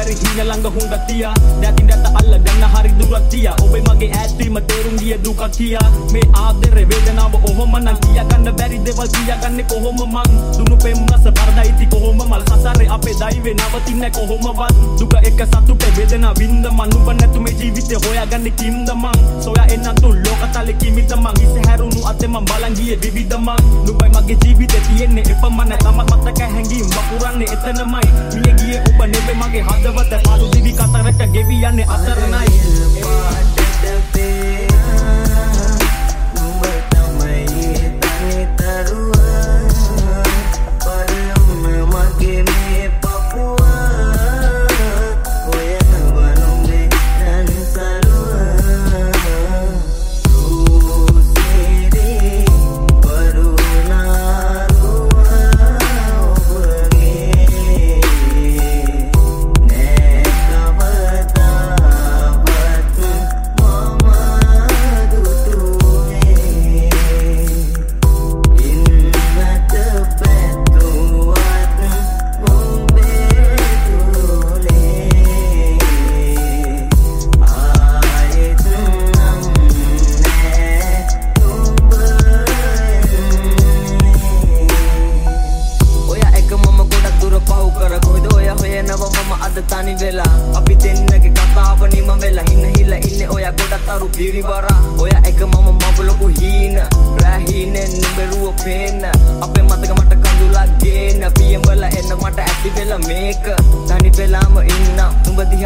හරි හීන ළඟ හුඟ තියා නැති නැත අල්ල ගන්න හරි දුරක් තියා ඔබේ මගේ ඈත්වීම තේරුම් ගිය දුකක් තියා මේ ආදරේ වේදනාව ඔහොම නම් කියා ගන්න බැරි දේවල් කියා ගන්නේ කොහොම මං දුනු පෙම් රස පරදයිති කොහොම මල් හසරේ අපේ දෛවේ නවතින්නේ කොහොමවත් දුක එක සතුටේ වේදනාව වින්ද මන් නුඹ නැතු මේ ජීවිතේ හොයාගන්නේ කිම්ද මං සොයා එන්න තු ලෝකතලේ කිමිද මං ඉස හැරුණු අතේ මං බලන් ගියේ විවිධ මං නුඹයි මගේ ජීවිතේ තියෙන්නේ එපමණ තමත් මතක හැංගීම් වපුරන්නේ එතනමයි මිය ගියේ ඔබ නෙවෙයි මගේ හදවත පාළු දිවි කතරට ගෙවි යන්නේ අතරනයි තනි වෙලා අපි දෙන්නගේ කතාව නිම වෙලා හින්න හිල ඉන්නේ ඔයා ගොඩක් අරු පිරිවරා ඔයා එක මම මවලපු හීන රෑ හීනෙන් නුඹරුව පේන්න අපේ මතක මට කඳුලක් ගේන්න පියඹල එන්න මට ඇති වෙලා මේක තනි වෙලාම ඉන්න නුඹ